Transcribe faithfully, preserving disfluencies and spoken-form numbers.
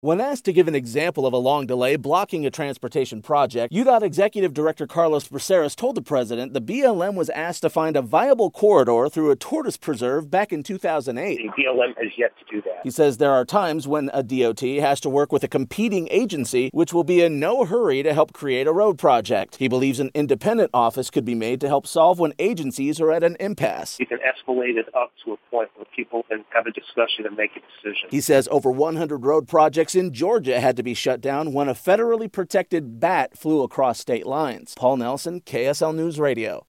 When asked to give an example of a long delay blocking a transportation project, U DOT Executive Director Carlos Braceras told the president the B L M was asked to find a viable corridor through a tortoise preserve back in two thousand eight. The B L M has yet to do that. He says there are times when a D O T has to work with a competing agency, which will be in no hurry to help create a road project. He believes an independent office could be made to help solve when agencies are at an impasse. You can escalate it up to a point where people can have a discussion and make a decision. He says over one hundred road projects in Georgia had to be shut down when a federally protected bat flew across state lines. Paul Nelson, K S L News Radio.